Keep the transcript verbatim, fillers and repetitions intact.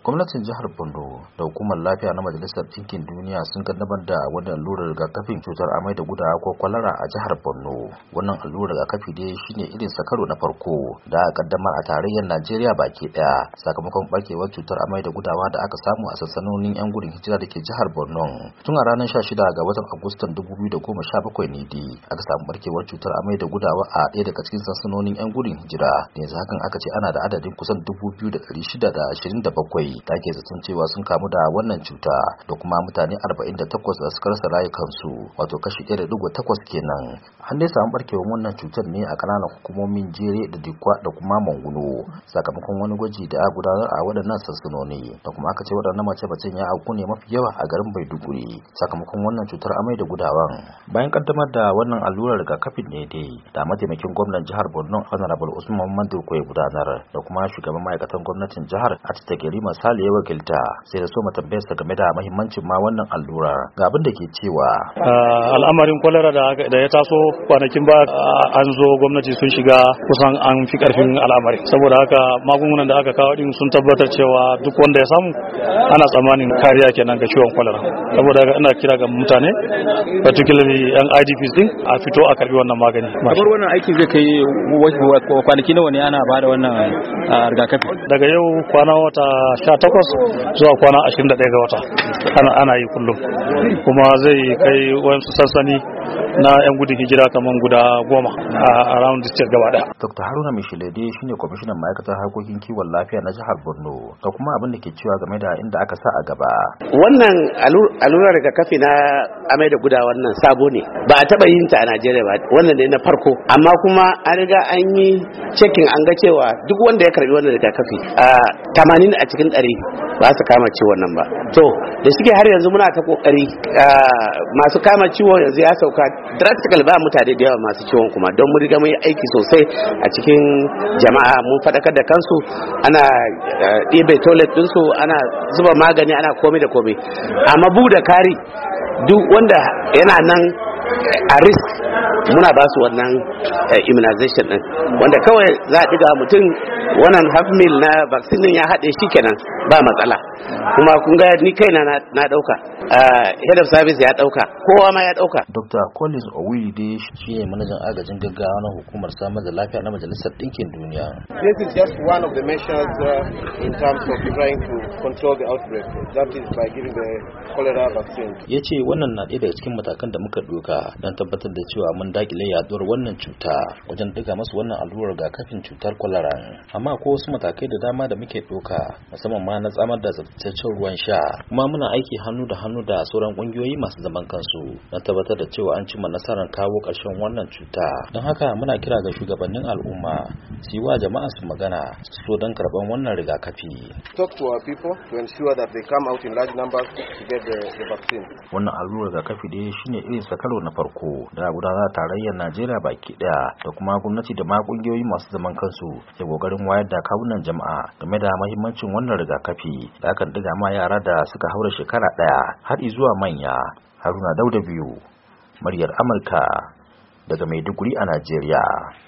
gwamnatin jihar Borno da hukumar lafiya na majalisar ɗinkin duniya sun kaddamar da wani allurar rigakafin cutar amai da gudawa ko kwalara a jihar Borno. Wannan allurar rigakafi dai shine irin sa karo na farko da aka kaddamar a tarayyar Najeriya baki daya sakamakon barkewar cutar amai da gudawa da aka samu a sansanonin yan gudun hijira da ke jihar Borno. Tun a ranar sha shida ga watan Agustan dubu biyu da goma sha bakwai ne dai aka samu barkewar cutar amai da gudawa a ɗaya daga cikin sansanonin yan gudun hijira. Yanzu hakan aka ce ana da adadin kusan dubu biyu da ɗari shida da ashirin da bakwai da ake zaton cewa sun kamu da wannan cuta da kuma mutane arba'in da takwas da suka rasa rayukansu, wato kashi ɗaya da digo takwas kenan. An dai samu barkewar wannan cutar ne a ƙananan hukumomin Jere da Dikwa da kuma Manguno sakamakon wani gwaji da aka gudanar a waɗannan sansanoni, da kuma aka ce waɗannan mace-macen ya auku ne mafi yawa a garin Maiduguri sakamakon wannan cutar amai da gudawan. Bayan kaddamar da wannan allurar rigakafin ne dai da mataimakin gwamnan jihar Borno Honorable Usman Mamman ya gudanar da kuma shugaban ma'aikatan gwamnatin jihar Atitakeri Masali ya wakilta, sai da so mu tambayar sa game da muhimmancin ma wannan allura ga abin da ke cewa al'amarin kwalara da ya taso kwanakin ba an zo gwamnati sun shiga kusan an fi karfin al'amari, saboda haka magungunan da aka kawo din sun tabbatar cewa duk wanda ya samu ana tsammanin kariya kenan ga ciwon kwalara. Saboda haka ina kira ga mutane particularly yan I D Ps din a fito a karbi wannan magani. Kamar wannan aikin zai kai kwanaki nawa ne ana bada wannan rigakafi? Daga yau kwana wata sha takwas zuwa kwana ashirin da ɗaya ga wata ana, ana yi kullum, kuma zai kai wayansu sansani na yan gudun hijira kamar guda goma a around the state gaba daya. Doctor Haruna Mishilede shine kwamishinan ma'aikatar harkokin kiwon lafiya na jihar Borno, da kuma abin da ke cewa game da inda aka sa a gaba. Wannan allurar rigakafi na amai da gudawa wannan sabo ne, ba a taba yin ta a Najeriya ba, wannan ne na farko, amma kuma an riga an yi checking an ga cewa duk wanda ya karbi wannan rigakafi a tamanin a cikin ɗari ba su kama ciwon nan ba. To da shike har yanzu muna ta kokari masu kama ciwon yanzu ya sauka drastically, ba mutane da yawa masu ciwon kuma, don mun riga mun yi aiki sosai a cikin jama'a, mun faɗakar da kansu, ana ɗebe toilet ɗinsu, ana zuba magani, ana komai da komai. Amma bu da kari duk wanda yana nan a risk muna ba su wannan immunization din, wanda kawai za a diga mutum wannan half mil na vaccine din ya haɗe shi kenan ba matsala. Kuma kun ga ni kaina na ɗauka, head of service ya ɗauka, kowa ma ya ɗauka. Doctor Collins Owiri dai shi ne manajan agajin gaggawa na hukumar samar da lafiya na Majalisar Ɗinkin Duniya. This is just one of the measures uh, in terms of trying to control the outbreak. That is by giving the cholera vaccine. Ya ce wannan na ɗaya daga cikin matakan da muka ɗauka don tabbatar da cewa mun dakile yaduwar wannan cuta wajen ɗiga masu wannan allurar rigakafin cutar kwalara. Amma ko wasu matakai da dama da muke ɗauka, musamman ma na tsamar da tsaftataccen ruwan sha, kuma muna aiki hannu da hannu da sauran ƙungiyoyi masu zaman kansu don tabbatar da cewa an cimma nasarar kawo ƙarshen wannan cuta. Don haka muna kira ga shugabannin al'umma su yi wa jama'a su magana su so don karɓar wannan rigakafi. Talk to our people to ensure that they come out in large numbers to get the, the vaccine. Wannan allurar rigakafi dai shine irin sa karo na farko da gudanar da tarayyar Najeriya baki daya da kuma gwamnati da ma kungiyoyi masu zaman kansu ke kokarin wayar da kawunan jama'a game da muhimmancin wannan rigakafi da akan diga ma yara da suka haura shekara daya har zuwa manya. Haruna Dauda biyu, muryar Amurka daga Maiduguri a Najeriya.